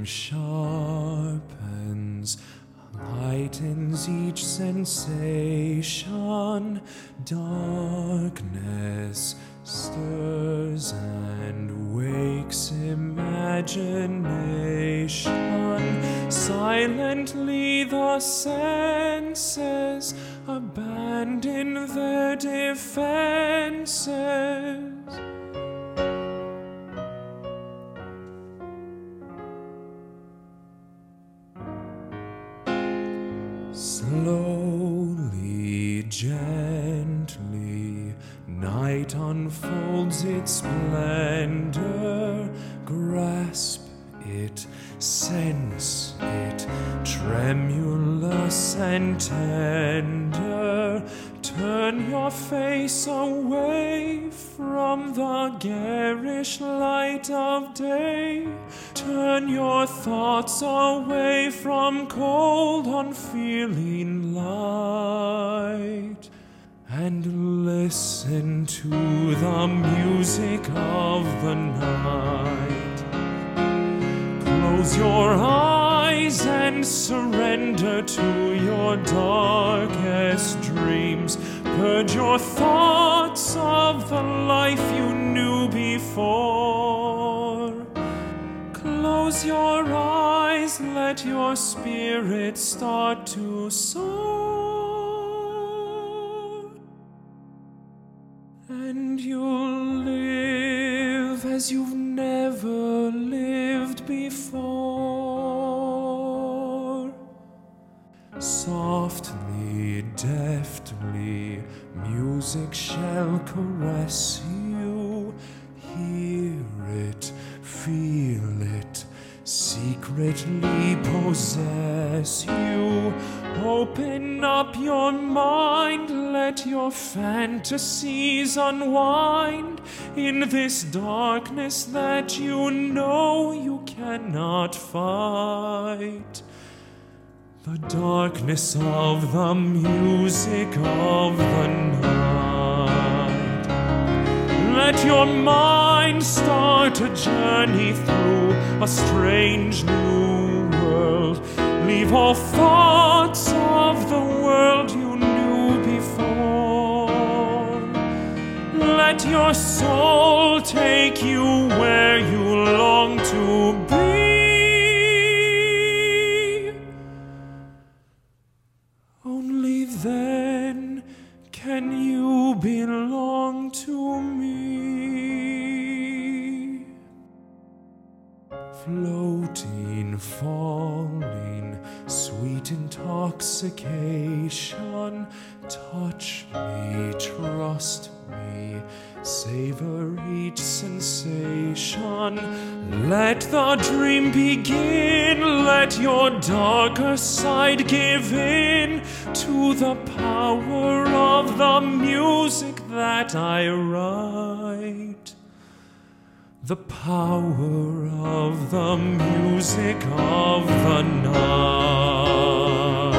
sharpens, lightens each sensation. Darkness stirs and wakes imagination. Silently the senses abandon their defenses. Slowly, gently, night unfolds its splendor. Grasp it, sense it, tremulous and tender. Turn your face away from the garish light of day. Turn your thoughts away from cold, unfeeling light, and listen to the music of the night. Close your eyes and surrender to your darkest dreams. Purge your thoughts of the life you knew before. Close your eyes, let your spirit start to soar, and you'll live as you've never lived before. Softly, deftly, music shall caress you. Hear it, feel it, secretly possess you. Open up your mind, let your fantasies unwind in this darkness that you know you cannot fight. The darkness of the music of the night. Let your mind start a journey through a strange new world. Leave all thoughts of the world you knew before. Let your soul take you where you long to be. Only then can you belong to me. Floating, falling, sweet intoxication. Touch me, trust me, savor each sensation. Let the dream begin, let your darker side give in to the power of the music that I write. The power of the music of the night.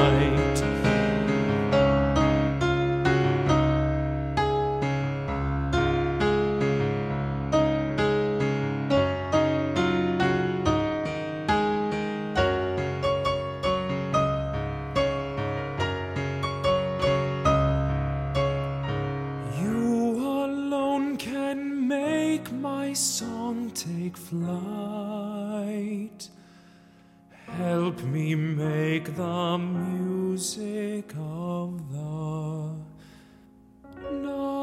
Make my song take flight. Help me make the music of the night.